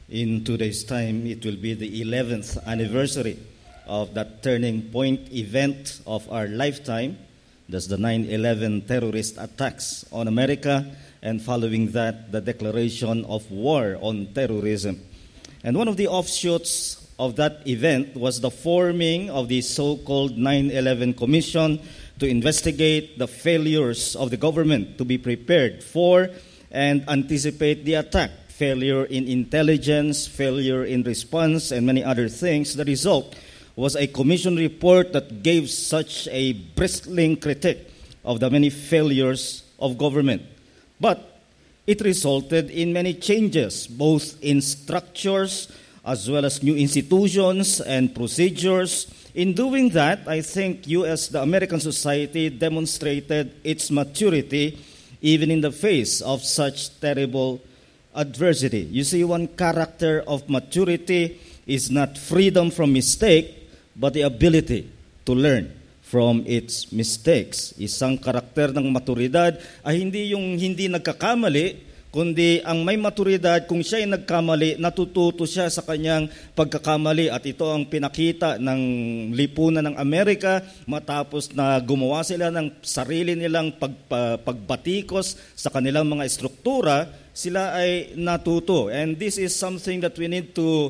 In 2 days' time, it will be the 11th anniversary of that turning point event of our lifetime. That's the 9/11 terrorist attacks on America, and following that, the declaration of war on terrorism. And one of the offshoots of that event was the forming of the so-called 9/11 Commission to investigate the failures of the government to be prepared for and anticipate the attack. Failure in intelligence, failure in response, and many other things. The result was a commission report that gave such a bristling critique of the many failures of government. But it resulted in many changes, both in structures as well as new institutions and procedures. In doing that, I think the American society demonstrated its maturity even in the face of such terrible adversity. You see, one character of maturity is not freedom from mistake, but the ability to learn from its mistakes. Isang karakter ng maturidad ay hindi yung hindi nagkakamali, kundi ang may maturidad, kung siya ay nagkamali, natututo siya sa kanyang pagkakamali. At ito ang pinakita ng lipunan ng Amerika matapos na gumawa sila ng sarili nilang pagbatikos sa kanilang mga estruktura, sila ay natuto. And this is something that we need to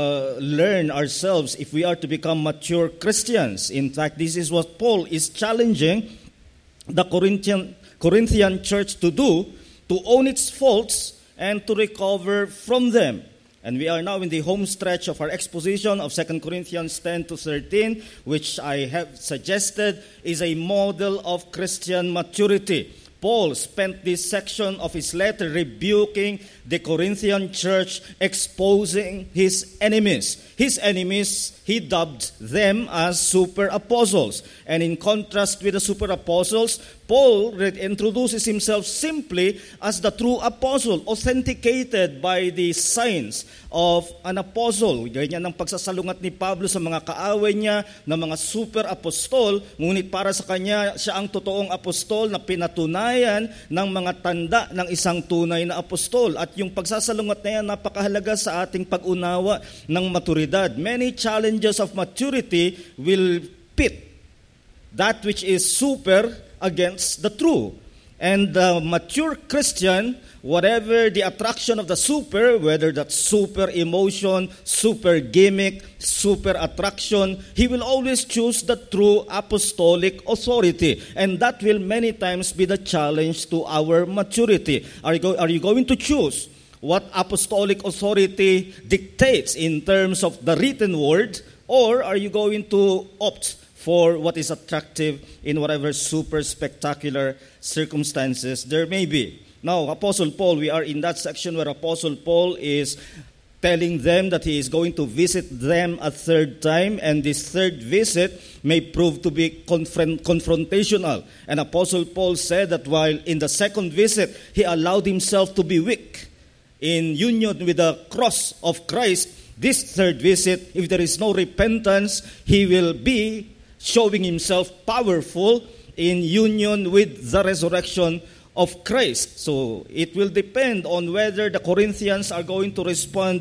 learn ourselves if we are to become mature Christians. In fact, this is what Paul is challenging the Corinthian church to do, to own its faults and to recover from them. And we are now in the home stretch of our exposition of 2 Corinthians 10 to 13, which I have suggested is a model of Christian maturity. Paul spent this section of his letter rebuking the Corinthian church, exposing his enemies. His enemies, he dubbed them as super apostles. And in contrast with the super apostles, Paul introduces himself simply as the true apostle, authenticated by the signs of an apostle. Ganyan ang pagsasalungat ni Pablo sa mga kaaway niya na mga super apostol, ngunit para sa kanya, siya ang totoong apostol na pinatunayan ng mga tanda ng isang tunay na apostol. At yung pagsasalungat na yan, napakahalaga sa ating pag-unawa ng maturidad. Many challenges of maturity will pit that which is super against the true. And the mature Christian, whatever the attraction of the super, whether that's super emotion, super gimmick, super attraction, he will always choose the true apostolic authority. And that will many times be the challenge to our maturity. Are you going to choose what apostolic authority dictates in terms of the written word, or are you going to opt for what is attractive in whatever super spectacular circumstances there may be? Now, Apostle Paul, we are in that section where Apostle Paul is telling them that he is going to visit them a third time, and this third visit may prove to be confrontational. And Apostle Paul said that while in the second visit, he allowed himself to be weak in union with the cross of Christ, this third visit, if there is no repentance, he will be showing himself powerful in union with the resurrection of Christ. So it will depend on whether the Corinthians are going to respond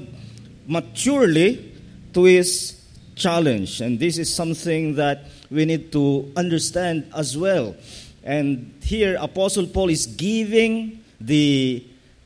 maturely to his challenge. And this is something that we need to understand as well. And here Apostle Paul is giving the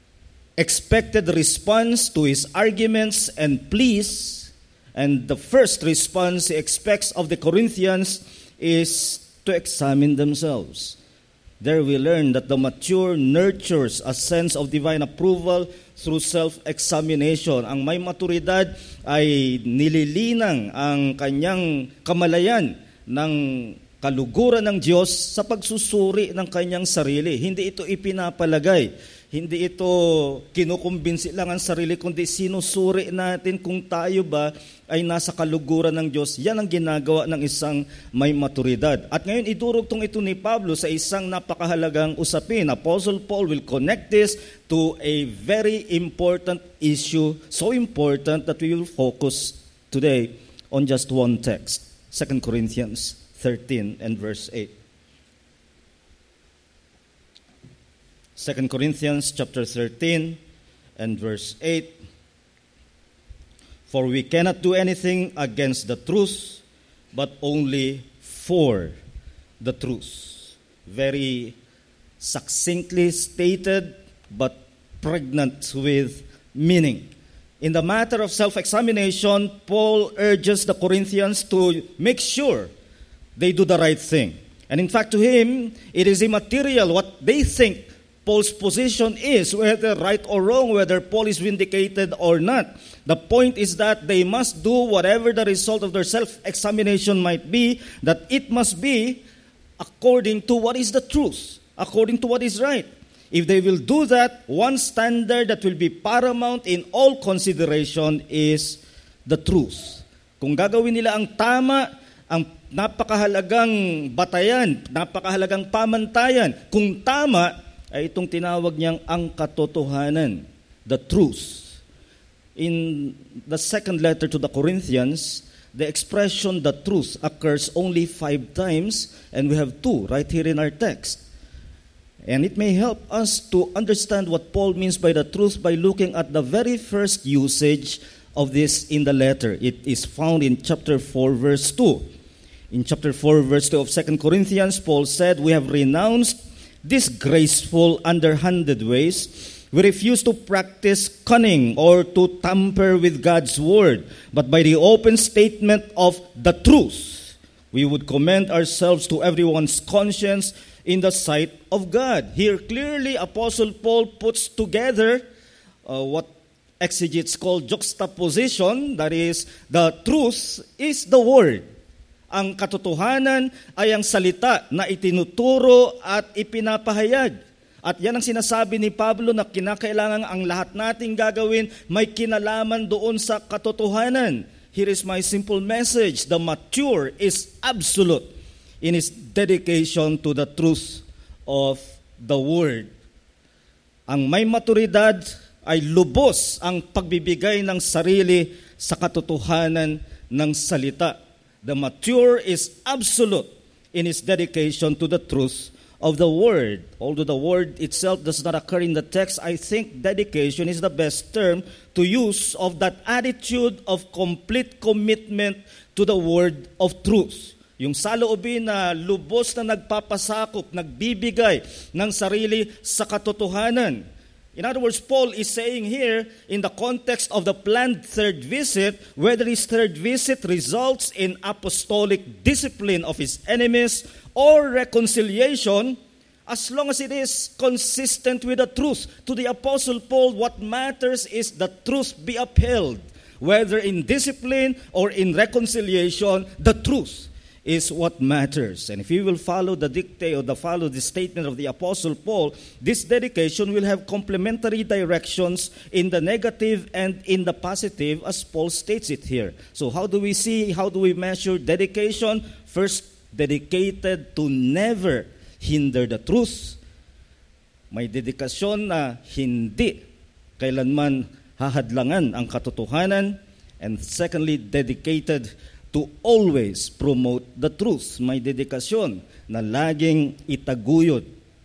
expected response to his arguments and pleas. And the first response he expects of the Corinthians is to examine themselves. There we learn that the mature nurtures a sense of divine approval through self-examination. Ang may maturidad ay nililinang ang kanyang kamalayan ng kaluguran ng Diyos sa pagsusuri ng kanyang sarili. Hindi ito ipinapalagay. Hindi ito kinukumbinsi lang ang sarili, kundi sinusuri natin kung tayo ba ay nasa kaluguran ng Diyos. Yan ang ginagawa ng isang may maturidad. At ngayon, idurugtong ito ni Pablo sa isang napakahalagang usapin. Apostle Paul will connect this to a very important issue, so important that we will focus today on just one text, 2 Corinthians 13 and verse 8. 2 Corinthians chapter 13 and verse 8. For we cannot do anything against the truth, but only for the truth. Very succinctly stated, but pregnant with meaning. In the matter of self-examination, Paul urges the Corinthians to make sure they do the right thing. And in fact, to him, it is immaterial what they think Paul's position is, whether right or wrong, whether Paul is vindicated or not. The point is that they must do whatever the result of their self-examination might be, that it must be according to what is the truth, according to what is right. If they will do that, one standard that will be paramount in all consideration is the truth. Kung gagawin nila ang tama, ang napakahalagang batayan, napakahalagang pamantayan, kung tama, ay itong tinawag niyang ang katotohanan, the truth. In the second letter to the Corinthians, the expression the truth occurs only 5 times, and we have 2 right here in our text. And it may help us to understand what Paul means by the truth by looking at the very first usage of this in the letter. It is found in chapter 4, verse 2. In chapter 4, verse 2 of 2 Corinthians, Paul said, "We have renounced disgraceful, underhanded ways. We refuse to practice cunning or to tamper with God's word, but by the open statement of the truth, we would commend ourselves to everyone's conscience in the sight of God." Here clearly Apostle Paul puts together what exegetes call juxtaposition, that is, the truth is the word. Ang katotohanan ay ang salita na itinuturo at ipinapahayag. At yan ang sinasabi ni Pablo na kinakailangan ang lahat nating gagawin may kinalaman doon sa katotohanan. Here is my simple message. The mature is absolute in his dedication to the truth of the word. Ang may maturidad ay lubos ang pagbibigay ng sarili sa katotohanan ng salita. The mature is absolute in his dedication to the truth of the word. Although the word itself does not occur in the text, I think dedication is the best term to use of that attitude of complete commitment to the word of truth. Yung saloobin na lubos na nagpapasakop, nagbibigay ng sarili sa katotohanan. In other words, Paul is saying here, in the context of the planned third visit, whether his third visit results in apostolic discipline of his enemies or reconciliation, as long as it is consistent with the truth. To the Apostle Paul, what matters is the truth be upheld. Whether in discipline or in reconciliation, the truth is what matters. And if you will follow the dictate or follow the statement of the Apostle Paul, this dedication will have complementary directions in the negative and in the positive, as Paul states it here. So how do we measure dedication? First, dedicated to never hinder the truth. May dedikasyon na hindi kailanman hahadlangan ang katotohanan. And secondly, dedicated to always promote the truth. May dedikasyon na laging itaguyod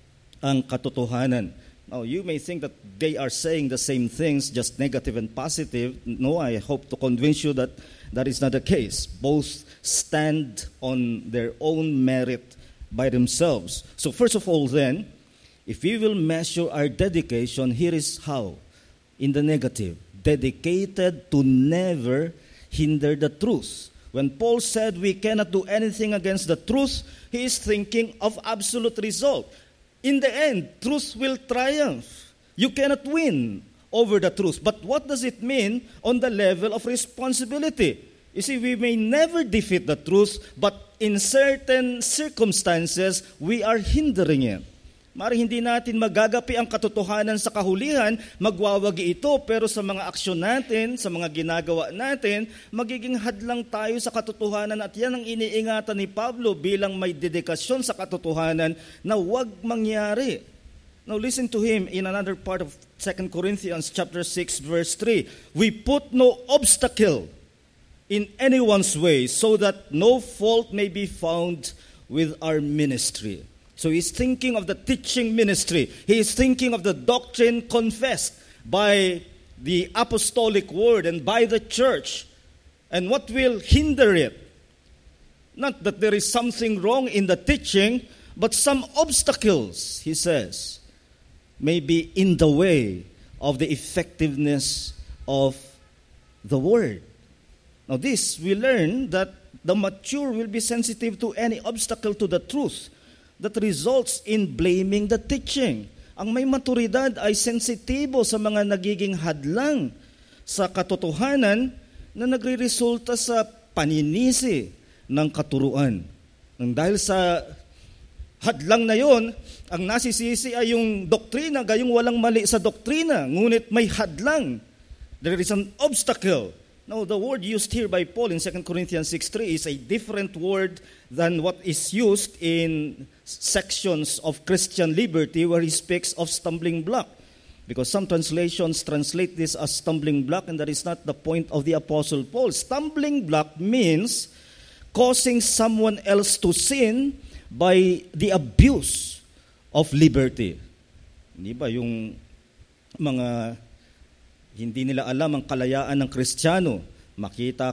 ang katotohanan. Now, you may think that they are saying the same things, just negative and positive. No, I hope to convince you that that is not the case. Both stand on their own merit by themselves. So first of all then, if we will measure our dedication, here is how. In the negative, dedicated to never hinder the truth. When Paul said we cannot do anything against the truth, he is thinking of absolute result. In the end, truth will triumph. You cannot win over the truth. But what does it mean on the level of responsibility? You see, we may never defeat the truth, but in certain circumstances, we are hindering it. Mari hindi natin magagapi ang katotohanan sa kahulihan, magwawagi ito, pero sa mga aksyon natin, sa mga ginagawa natin, magiging hadlang tayo sa katotohanan at yan ang iniingatan ni Pablo bilang may dedikasyon sa katotohanan na huwag mangyari. Now listen to him in another part of 2 Corinthians chapter 6 verse 3. We put no obstacle in anyone's way so that no fault may be found with our ministry. So he's thinking of the teaching ministry. He is thinking of the doctrine confessed by the apostolic word and by the church. And what will hinder it? Not that there is something wrong in the teaching, but some obstacles, he says, may be in the way of the effectiveness of the word. Now this, we learn that the mature will be sensitive to any obstacle to the truth that results in blaming the teaching. Ang may maturidad ay sensitibo sa mga nagiging hadlang sa katotohanan na nagre-resulta sa paninisi ng katuruan. Nang dahil sa hadlang na yon, ang nasisisi ay yung doktrina, gayong walang mali sa doktrina, ngunit may hadlang. There is an obstacle. Now, the word used here by Paul in 2 Corinthians 6:3 is a different word than what is used in sections of Christian liberty where he speaks of stumbling block. Because some translations translate this as stumbling block, and that is not the point of the Apostle Paul. Stumbling block means causing someone else to sin by the abuse of liberty. Hindi ba yung mga hindi nila alam ang kalayaan ng Kristiyano, makita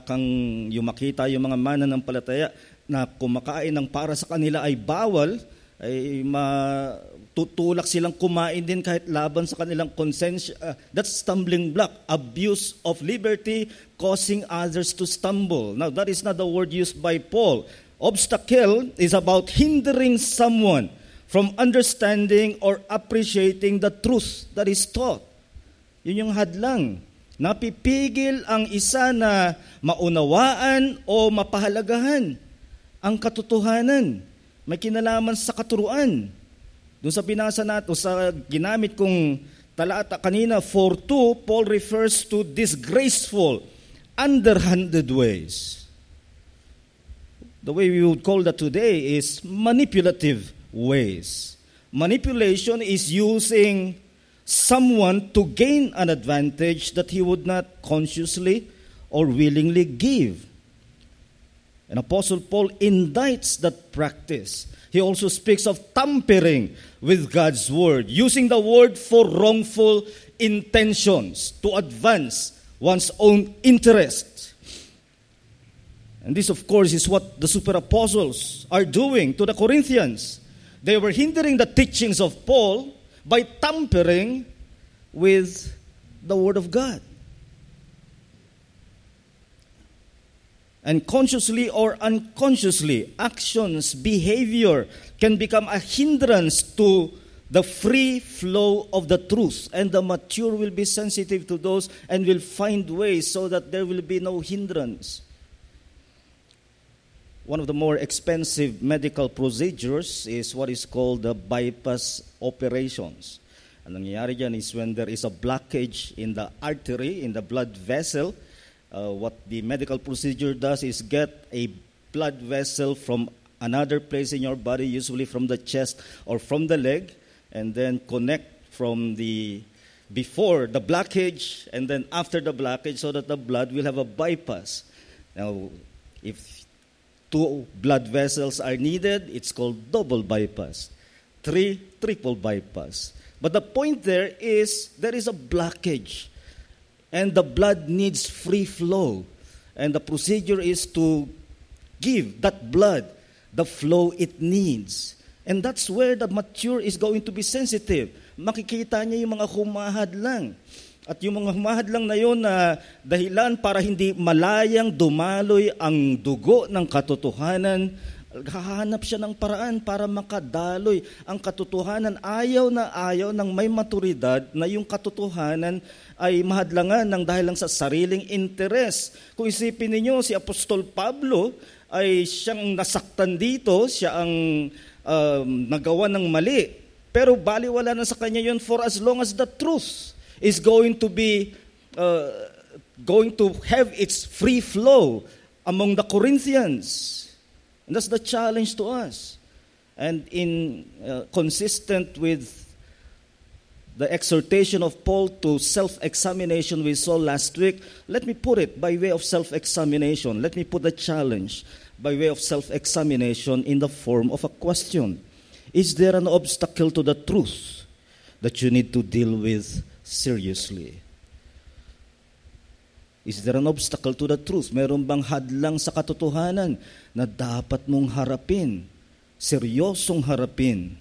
yung mga mananampalataya na kumakain ng para sa kanila ay bawal, ay matutulak silang kumain din kahit laban sa kanilang konsensya. That's stumbling block, abuse of liberty, causing others to stumble. Now, that is not the word used by Paul. Obstacle is about hindering someone from understanding or appreciating the truth that is taught. Yun yung hadlang. Napipigil ang isa na maunawaan o mapahalagahan ang katotohanan. May kinalaman sa katuruan. Doon sa binasa natin, sa ginamit kong talata kanina, 4:2, Paul refers to disgraceful, underhanded ways. The way we would call that today is manipulative ways. Manipulation is using someone to gain an advantage that he would not consciously or willingly give. And Apostle Paul indicts that practice. He also speaks of tampering with God's word, using the word for wrongful intentions to advance one's own interest. And this, of course, is what the super apostles are doing to the Corinthians. They were hindering the teachings of Paul by tampering with the Word of God. And consciously or unconsciously, actions, behavior can become a hindrance to the free flow of the truth. And the mature will be sensitive to those and will find ways so that there will be no hindrance. One of the more expensive medical procedures is what is called the bypass operations. Ang nangyayari dyan is when there is a blockage in the artery, in the blood vessel, what the medical procedure does is get a blood vessel from another place in your body, usually from the chest or from the leg, and then connect from the before the blockage and then after the blockage so that the blood will have a bypass. Now, if 2 blood vessels are needed, it's called double bypass. 3, triple bypass. But the point there is a blockage. And the blood needs free flow. And the procedure is to give that blood the flow it needs. And that's where the mature is going to be sensitive. Makikita niya yung mga humahadlang. At yung mga humahadlang na yun na dahilan para hindi malayang dumaloy ang dugo ng katotohanan, hahanap siya ng paraan para makadaloy ang katotohanan. Ayaw ng may maturidad na yung katotohanan ay mahadlangan ng dahil lang sa sariling interes. Kung isipin ninyo, si Apostol Pablo ay siyang nasaktan dito, siya ang nagawa ng mali. Pero baliwala na sa kanya yun for as long as the truth is going to have its free flow among the Corinthians. And that's the challenge to us. And in consistent with the exhortation of Paul to self-examination we saw last week, let me put it by way of self-examination. Let me put the challenge by way of self-examination in the form of a question. Is there an obstacle to the truth that you need to deal with seriously? Is there an obstacle to the truth? Meron bang hadlang sa katotohanan na dapat mong harapin? Seryosong harapin.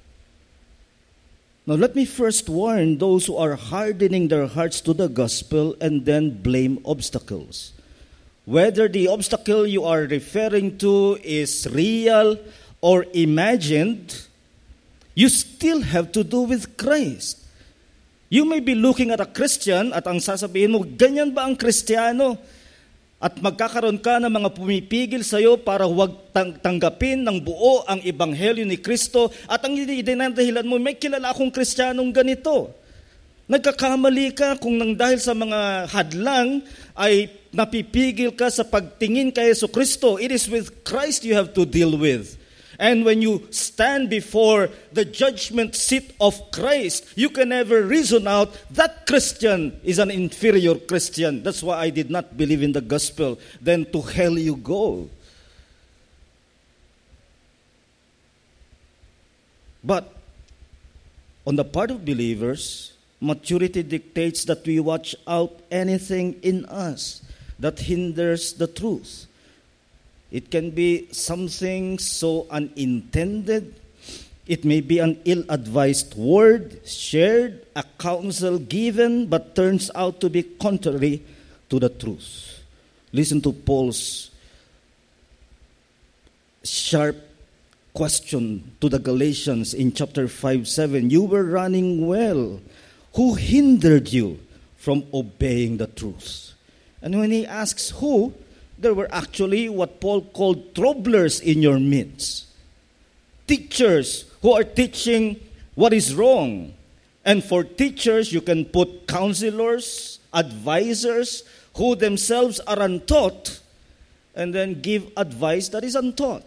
Now let me first warn those who are hardening their hearts to the gospel and then blame obstacles. Whether the obstacle you are referring to is real or imagined, you still have to do with Christ. You may be looking at a Christian at ang sasabihin mo, ganyan ba ang Kristiyano? At magkakaroon ka ng mga pumipigil sa iyo para huwag tanggapin ng buo ang ebanghelyo ni Kristo. At ang idinadahilan mo, may kilala akong Kristiyanong ganito. Nagkakamali ka kung nang dahil sa mga hadlang ay napipigil ka sa pagtingin kay Yesu Kristo. It is with Christ you have to deal with. And when you stand before the judgment seat of Christ, you can never reason out that Christian is an inferior Christian. That's why I did not believe in the gospel. Then to hell you go. But on the part of believers, maturity dictates that we watch out anything in us that hinders the truth. It can be something so unintended. It may be an ill-advised word shared, a counsel given, but turns out to be contrary to the truth. Listen to Paul's sharp question to the Galatians in chapter 5:7. You were running well. Who hindered you from obeying the truth? And when he asks who, there were actually what Paul called troublers in your midst. Teachers who are teaching what is wrong. And for teachers, you can put counselors, advisors, who themselves are untaught, and then give advice that is untaught.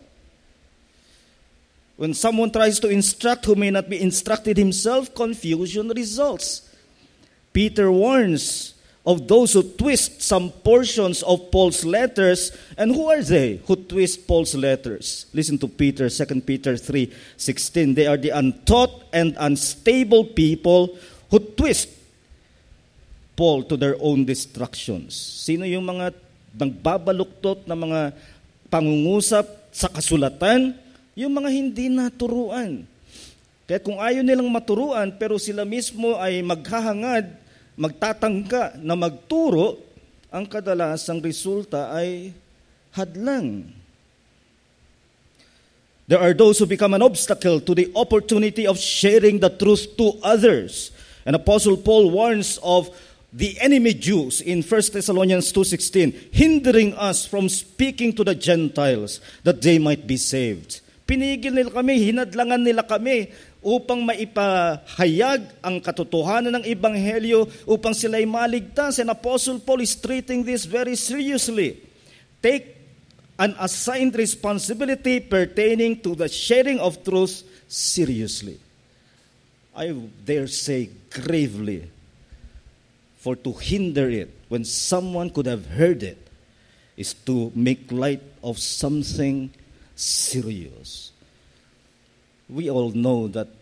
When someone tries to instruct who may not be instructed himself, confusion results. Peter warns of those who twist some portions of Paul's letters. And who are they who twist Paul's letters? Listen to Peter, 2 Peter 3:16. They are the untaught and unstable people who twist Paul to their own destructions. Sino yung mga nagbabaluktot na mga pangungusap sa kasulatan? Yung mga hindi naturuan. Kaya kung ayaw nilang maturuan, pero sila mismo ay maghahangad, magtatangka na magturo, ang kadalasang resulta ay hadlang. There are those who become an obstacle to the opportunity of sharing the truth to others. And Apostle Paul warns of the enemy Jews in 1 Thessalonians 2:16, hindering us from speaking to the Gentiles that they might be saved. Pinigil nila kami, hinadlangan nila kami upang maipahayag ang katotohanan ng ebanghelyo upang sila'y maligtas. And Apostle Paul is treating this very seriously. Take an assigned responsibility pertaining to the sharing of truth seriously. I dare say gravely. For to hinder it when someone could have heard it is to make light of something serious. We all know that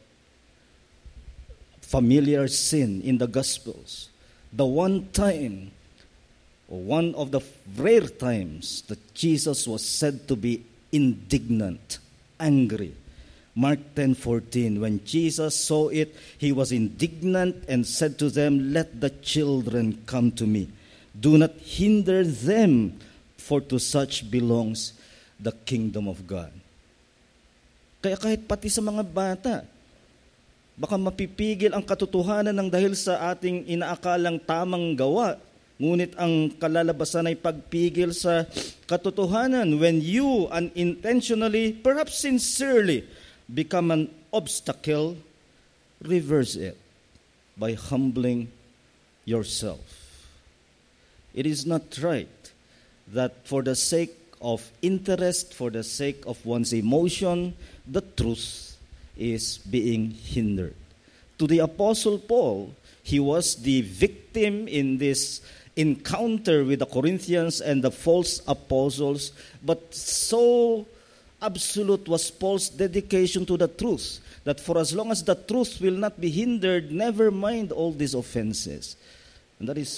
familiar sin in the Gospels, the one time, or one of the rare times that Jesus was said to be indignant, angry. Mark 10:14, when Jesus saw it, he was indignant and said to them, "Let the children come to me. Do not hinder them, for to such belongs the kingdom of God." Kaya kahit pati sa mga bata, baka mapipigil ang katotohanan ng dahil sa ating inaakalang tamang gawa. Ngunit ang kalalabasan ay pagpigil sa katotohanan. When you unintentionally, perhaps sincerely, become an obstacle, reverse it by humbling yourself. It is not right that for the sake of interest, for the sake of one's emotion, the truth is being hindered. To the Apostle Paul, he was the victim in this encounter with the Corinthians and the false apostles, but so absolute was Paul's dedication to the truth that for as long as the truth will not be hindered, never mind all these offenses. And that is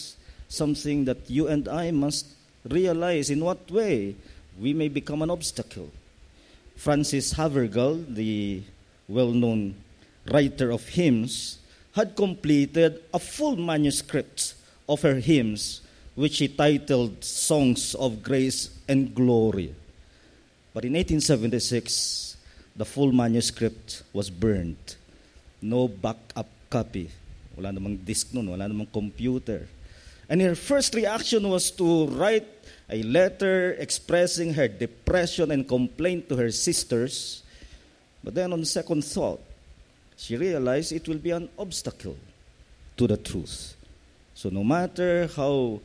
something that you and I must realize in what way we may become an obstacle. Frances Havergal, the well-known writer of hymns, had completed a full manuscript of her hymns, which she titled Songs of Grace and Glory. But in 1876, the full manuscript was burned. No backup copy. Wala namang disk nun, wala namang computer. And her first reaction was to write a letter expressing her depression and complaint to her sisters. But then on second thought, she realized it will be an obstacle to the truth. So no matter how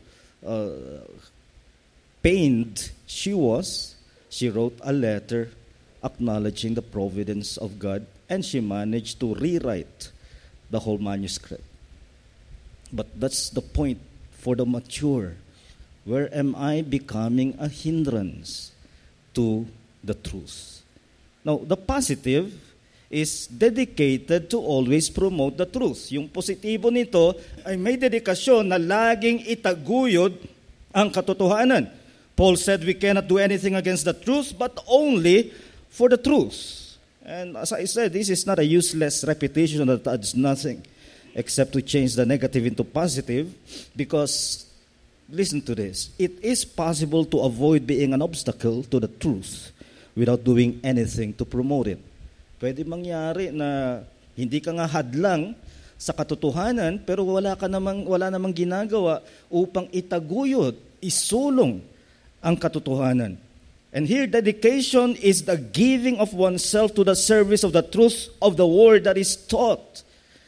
pained she was, she wrote a letter acknowledging the providence of God, and she managed to rewrite the whole manuscript. But that's the point for the mature. Where am I becoming a hindrance to the truth? Now, the positive is dedicated to always promote the truth. Yung positibo nito ay may dedikasyon na laging itaguyod ang katotohanan. Paul said we cannot do anything against the truth, but only for the truth. And as I said, this is not a useless repetition that adds nothing except to change the negative into positive, because, listen to this, it is possible to avoid being an obstacle to the truth without doing anything to promote it. Pwede mangyari na hindi ka nga hadlang sa katotohanan, pero wala namang ginagawa upang itaguyod, isulong ang katotohanan. And here, dedication is the giving of oneself to the service of the truth of the word that is taught.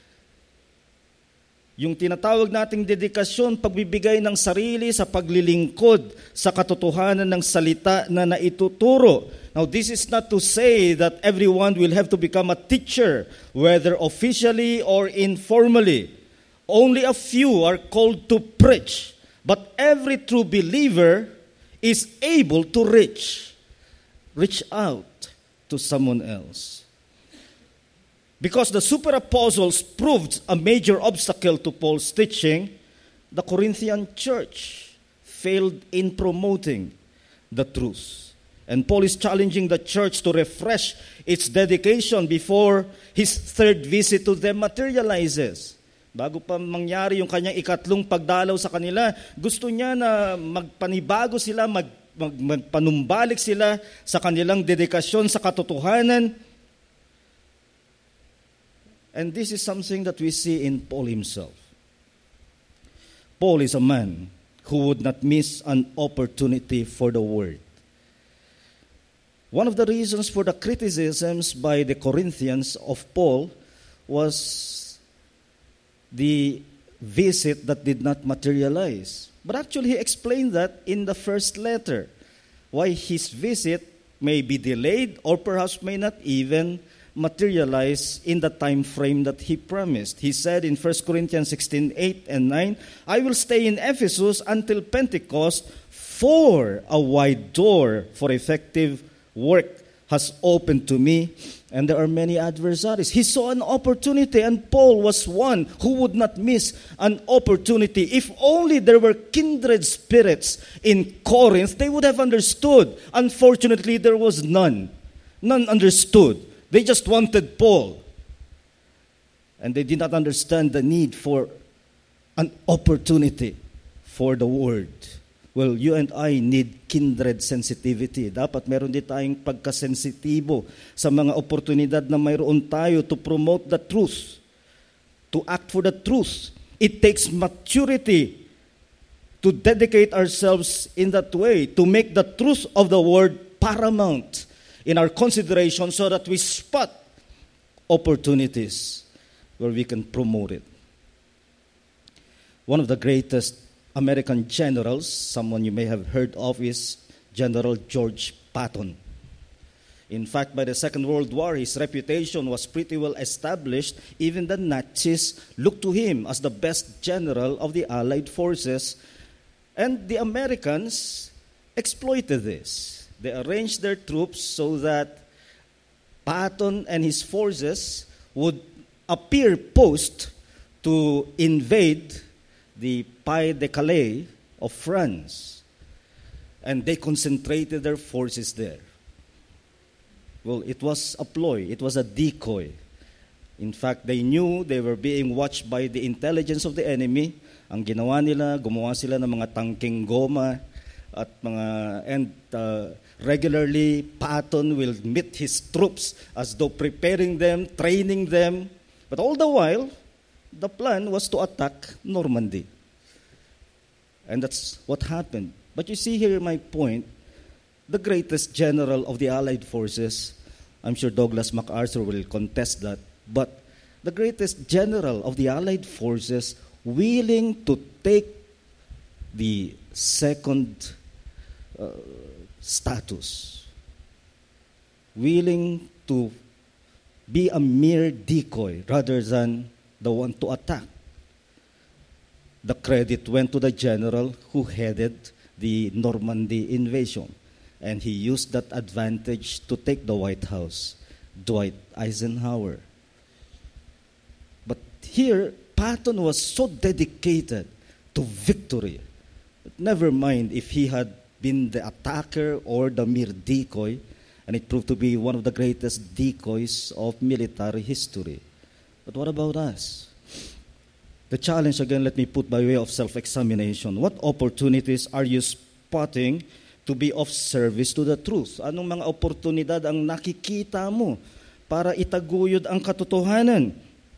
Yung tinatawag nating dedikasyon, pagbibigay ng sarili sa paglilingkod sa katotohanan ng salita na naituturo. Now, this is not to say that everyone will have to become a teacher, whether officially or informally. Only a few are called to preach, but every true believer is able to reach out to someone else. Because the super apostles proved a major obstacle to Paul's teaching, the Corinthian church failed in promoting the truth. And Paul is challenging the church to refresh its dedication before his third visit to them materializes. Bago pa mangyari yung kanyang ikatlong pagdalaw sa kanila, gusto niya na magpanibago sila, magpanumbalik sila sa kanilang dedikasyon sa katotohanan. And this is something that we see in Paul himself. Paul is a man who would not miss an opportunity for the word. One of the reasons for the criticisms by the Corinthians of Paul was the visit that did not materialize. But actually, he explained that in the first letter, why his visit may be delayed or perhaps may not even materialize in the time frame that he promised. He said in 1 Corinthians 16:8 and 9, I will stay in Ephesus until Pentecost, for a wide door for effective work has opened to me, and there are many adversaries. He saw an opportunity, and Paul was one who would not miss an opportunity. If only there were kindred spirits in Corinth, they would have understood. Unfortunately, there was none. None understood. They just wanted Paul. And they did not understand the need for an opportunity for the word. Well, you and I need kindred sensitivity. Dapat meron din tayong pagkasensitibo sa mga oportunidad na mayroon tayo to promote the truth, to act for the truth. It takes maturity to dedicate ourselves in that way, to make the truth of the word paramount in our consideration so that we spot opportunities where we can promote it. One of the greatest American generals, someone you may have heard of, is General George Patton. In fact, by the Second World War, his reputation was pretty well established. Even the Nazis looked to him as the best general of the Allied forces. And the Americans exploited this. They arranged their troops so that Patton and his forces would appear poised to invade the Pas de Calais of France, and they concentrated their forces there. Well, it was a ploy. It was a decoy. In fact, they knew they were being watched by the intelligence of the enemy. Ang ginawa nila, gumawa sila ng mga tangking goma at regularly Patton will meet his troops as though preparing them, training them. But all the while, the plan was to attack Normandy. And that's what happened. But you see here my point, the greatest general of the Allied forces, I'm sure Douglas MacArthur will contest that, but the greatest general of the Allied forces willing to take the second status, willing to be a mere decoy rather than the one to attack. The credit went to the general who headed the Normandy invasion, and he used that advantage to take the White House, Dwight Eisenhower. But here, Patton was so dedicated to victory. Never mind if he had been the attacker or the mere decoy, and it proved to be one of the greatest decoys of military history. But what about us? The challenge, again, let me put by way of self-examination. What opportunities are you spotting to be of service to the truth? Anong mga oportunidad ang nakikita mo para itaguyod ang katotohanan?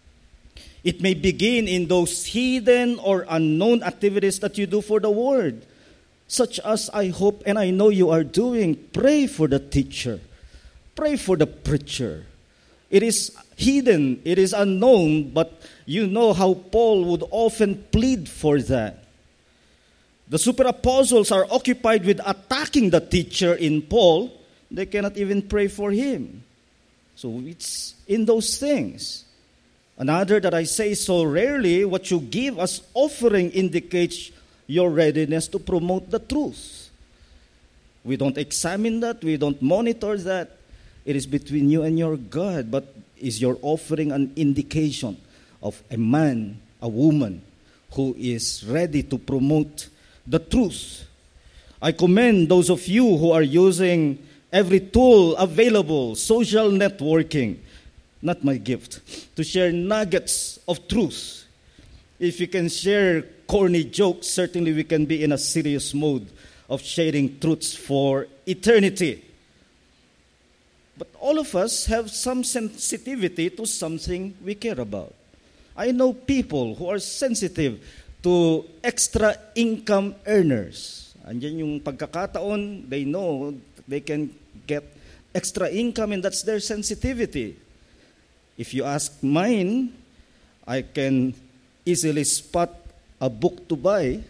It may begin in those hidden or unknown activities that you do for the Word, such as I hope and I know you are doing. Pray for the teacher. Pray for the preacher. It is hidden, it is unknown, but you know how Paul would often plead for that. The super apostles are occupied with attacking the teacher in Paul. They cannot even pray for him. So it's in those things. Another that I say so rarely, what you give as offering indicates your readiness to promote the truth. We don't examine that, we don't monitor that. It is between you and your God, but is your offering an indication of a man, a woman, who is ready to promote the truth? I commend those of you who are using every tool available, social networking, not my gift, to share nuggets of truth. If you can share corny jokes, certainly we can be in a serious mode of sharing truths for eternity. But all of us have some sensitivity to something we care about. I know people who are sensitive to extra income earners. Andyan yung pagkakataon, they know they can get extra income and that's their sensitivity. If you ask mine, I can easily spot a book to buy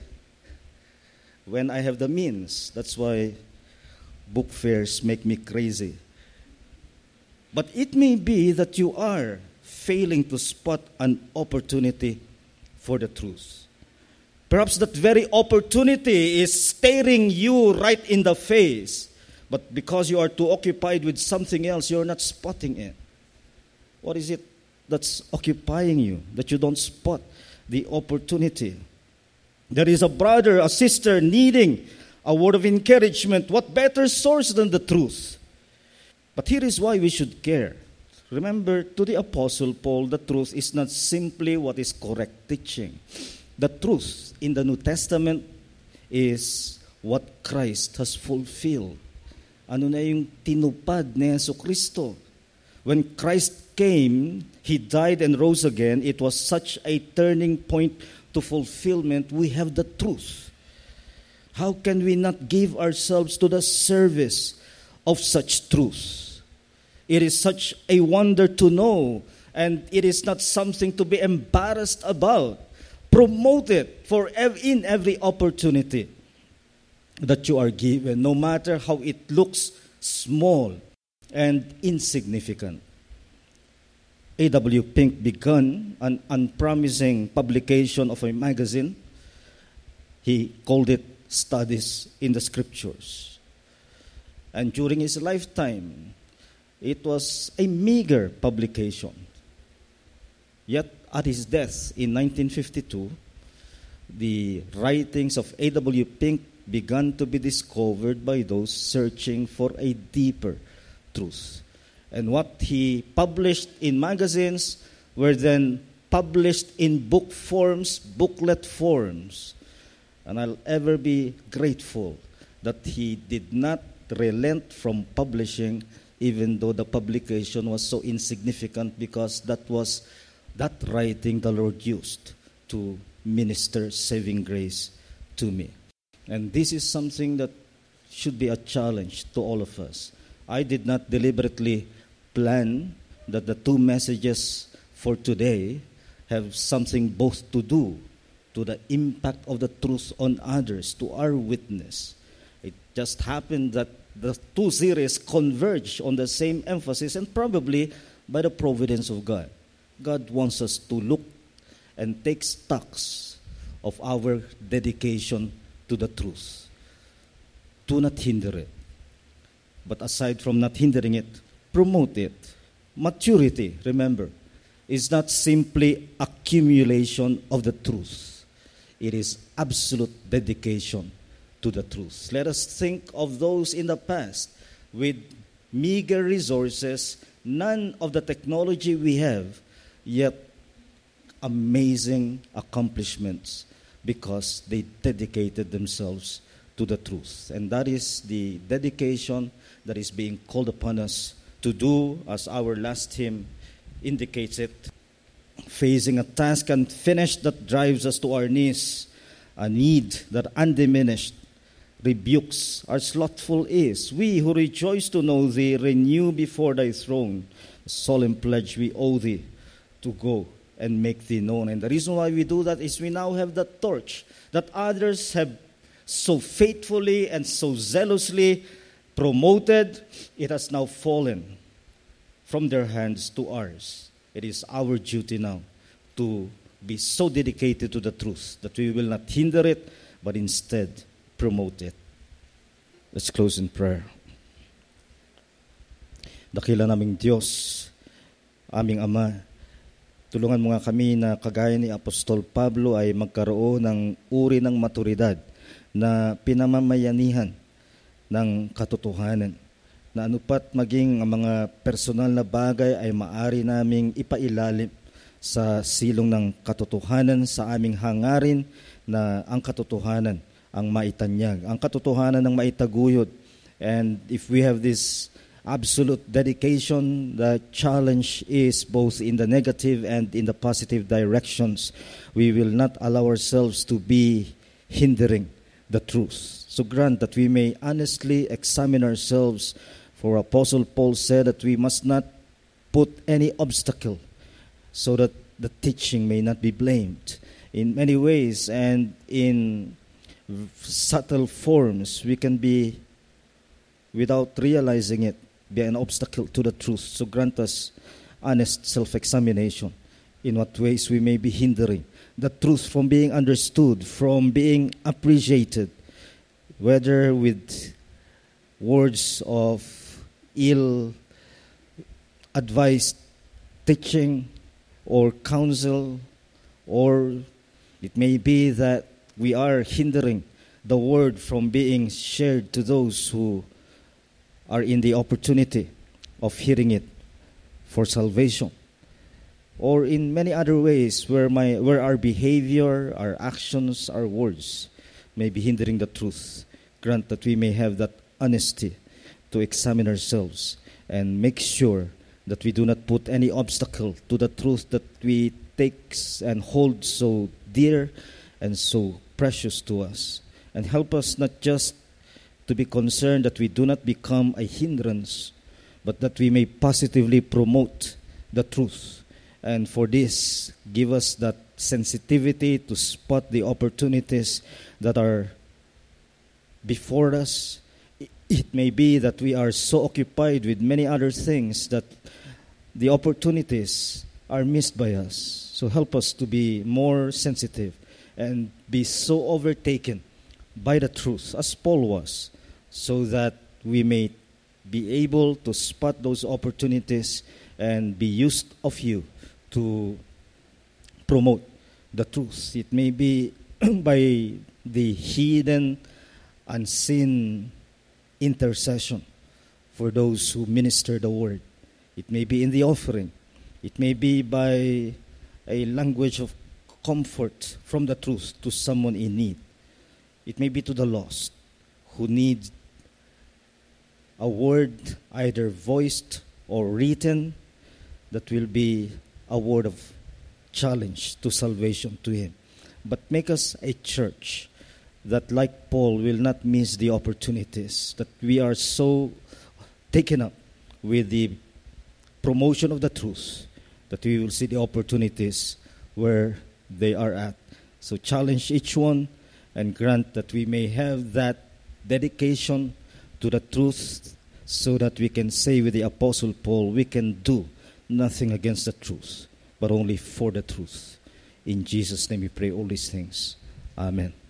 when I have the means. That's why book fairs make me crazy. But it may be that you are failing to spot an opportunity for the truth. Perhaps that very opportunity is staring you right in the face, but because you are too occupied with something else, you're not spotting it. What is it that's occupying you that you don't spot the opportunity? There is a brother, a sister needing a word of encouragement. What better source than the truth? But here is why we should care. Remember, to the Apostle Paul, the truth is not simply what is correct teaching. The truth in the New Testament is what Christ has fulfilled. Ano na yung tinupad ni Jesucristo? When Christ came, He died and rose again. It was such a turning point to fulfillment. We have the truth. How can we not give ourselves to the service of such truth? It is such a wonder to know, and it is not something to be embarrassed about. Promote it in every opportunity that you are given, no matter how it looks small and insignificant. A.W. Pink began an unpromising publication of a magazine. He called it Studies in the Scriptures. And during his lifetime, it was a meager publication. Yet, at his death in 1952, the writings of A.W. Pink began to be discovered by those searching for a deeper truth. And what he published in magazines were then published in book forms, booklet forms. And I'll ever be grateful that he did not relent from publishing, even though the publication was so insignificant, because that was that writing the Lord used to minister saving grace to me. And this is something that should be a challenge to all of us. I did not deliberately plan that the two messages for today have something both to do to the impact of the truth on others, to our witness. It just happened that the two series converge on the same emphasis, and probably by the providence of God. God wants us to look and take stocks of our dedication to the truth. Do not hinder it. But aside from not hindering it, promote it. Maturity, remember, is not simply accumulation of the truth. It is absolute dedication to the truth. Let us think of those in the past with meager resources, none of the technology we have, yet amazing accomplishments because they dedicated themselves to the truth. And that is the dedication that is being called upon us to do, as our last hymn indicates it, facing a task unfinished that drives us to our knees, a need that undiminished rebukes our slothful ears. We who rejoice to know thee, renew before thy throne a solemn pledge we owe thee to go and make thee known. And the reason why we do that is we now have that torch that others have so faithfully and so zealously promoted. It has now fallen from their hands to ours. It is our duty now to be so dedicated to the truth that we will not hinder it, but instead promote it. Let's close in prayer. Dakila naming Diyos, aming Ama, tulungan mo nga kami na kagaya ni Apostol Pablo ay magkaroon ng uri ng maturidad na pinamamayanihan ng katotohanan. Na anupat maging ang mga personal na bagay ay maari naming ipailalim sa silong ng katotohanan, sa aming hangarin na ang katotohanan ang maitanyag, ang katotohanan ang maitaguyod. And if we have this absolute dedication, the challenge is both in the negative and in the positive directions. We will not allow ourselves to be hindering the truth. So grant that we may honestly examine ourselves, for Apostle Paul said that we must not put any obstacle so that the teaching may not be blamed. In many ways and in subtle forms, we can be, without realizing it, be an obstacle to the truth. So grant us honest self-examination in what ways we may be hindering the truth from being understood, from being appreciated, whether with words of ill-advised teaching or counsel, or it may be that we are hindering the word from being shared to those who are in the opportunity of hearing it for salvation, or in many other ways where our behavior, our actions, our words may be hindering the truth. Grant that we may have that honesty to examine ourselves and make sure that we do not put any obstacle to the truth that we take and hold so dear and so precious to us. And help us not just to be concerned that we do not become a hindrance, but that we may positively promote the truth. And for this, give us that sensitivity to spot the opportunities that are before us. It may be that we are so occupied with many other things that the opportunities are missed by us. So help us to be more sensitive and be so overtaken by the truth as Paul was, so that we may be able to spot those opportunities and be used of you to promote the truth. It may be by the hidden, unseen intercession for those who minister the word. It may be in the offering. It may be by a language of comfort from the truth to someone in need. It may be to the lost who need a word either voiced or written that will be a word of challenge to salvation to him. But make us a church that, like Paul, will not miss the opportunities, that we are so taken up with the promotion of the truth that we will see the opportunities where they are at. So challenge each one and grant that we may have that dedication to the truth, so that we can say with the Apostle Paul, we can do nothing against the truth, but only for the truth. In Jesus' name we pray all these things. Amen.